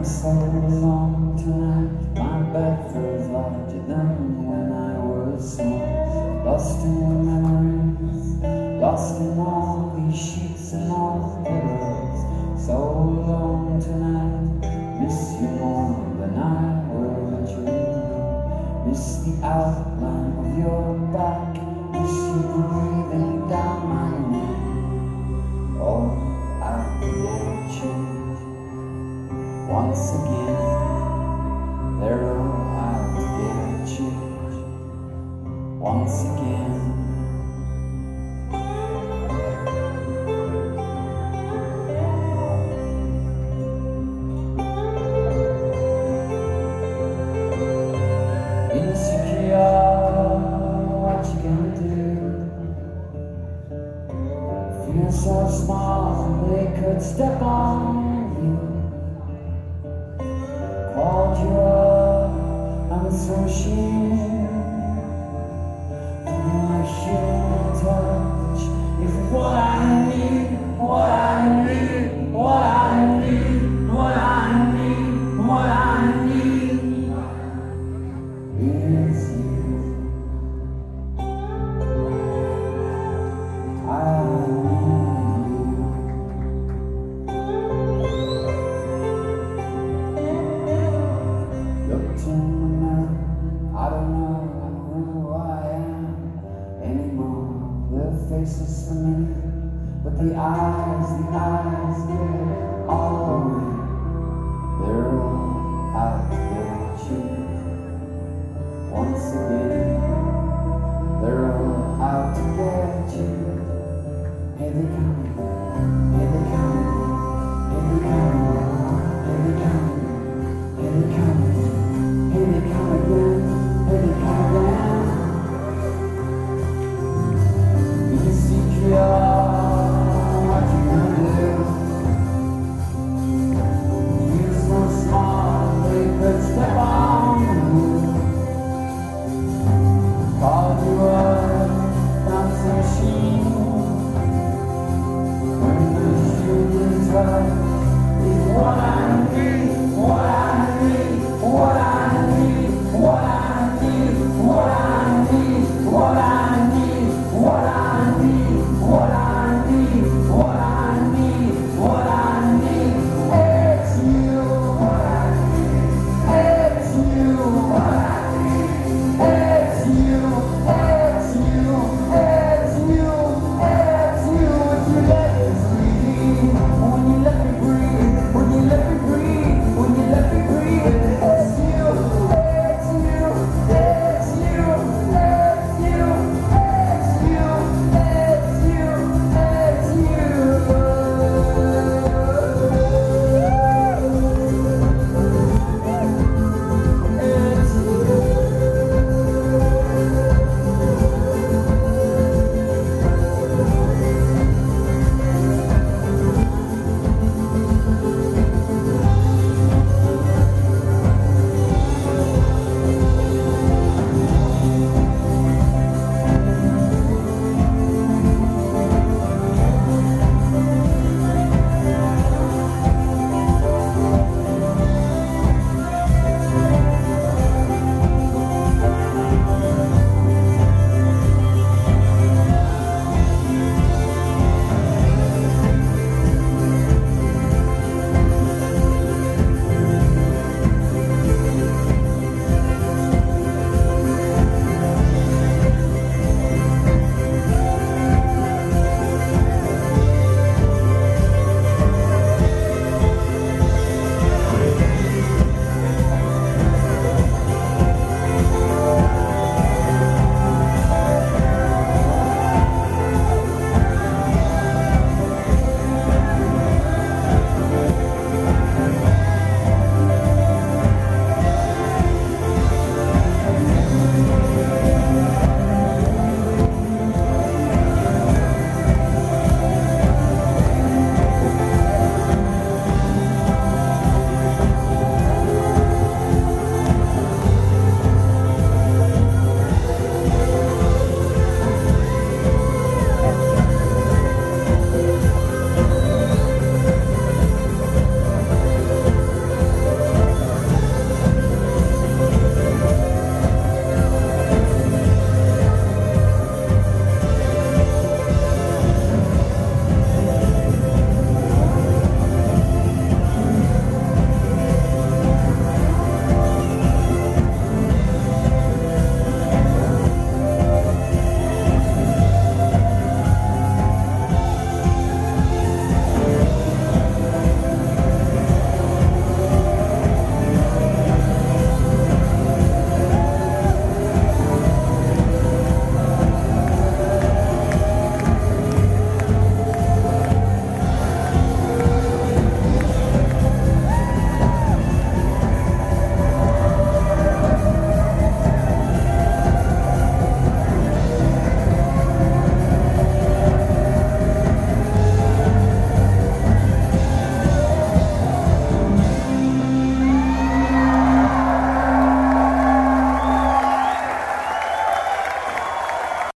so long tonight. My bed feels larger than when I was small. Lost in memories, lost in all these sheets and all pillows. So long tonight, miss you more than I will dream. Miss the outline of your back, miss you breathing down my neck. Oh, I get you. Once again, they're all out to get you. Once again. Insecure, what you gonna do? Feel so small, they could step on you. Called you up, I'm so ashamed. My human touch is what I need, what I need, what I need, what I need, what I need is you. I need you. Looked in the mirror, I don't know who I am anymore. The face is familiar, but the eyes get all away. They're all out to get you. Once again, they're all out to get you. Here they come, here they come, here they come, here they come, here they come. Here they come again, here they come again. Insecure, what you gonna do? Feel so small, they could step on you. Called you up, found some machine. When the human touch is what I